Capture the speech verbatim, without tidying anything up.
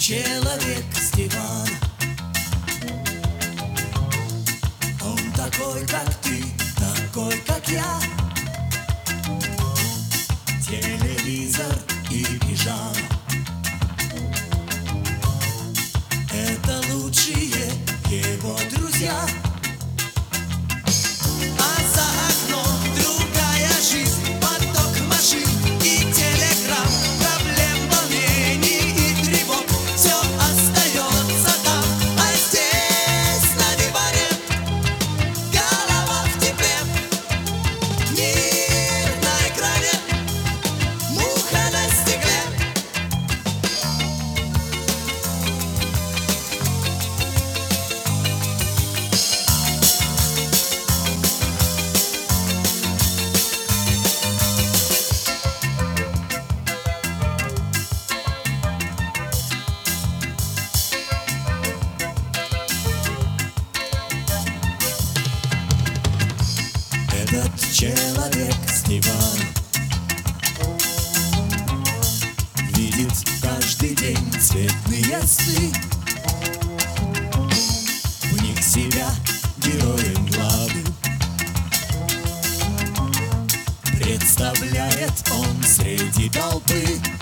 человек с дивана. Он такой, как ты, такой, как я. Телевизор и пижама — это лучшие его друзья. А за окном другая жизнь, поток машин и телеграмм, проблем, волнений и тревог. Все остается там, а здесь на диване голова в тепле. Мир на экране, муха на стекле. Этот человек с дивана видит каждый день цветные сны. В них себя героем главным представляет он среди толпы.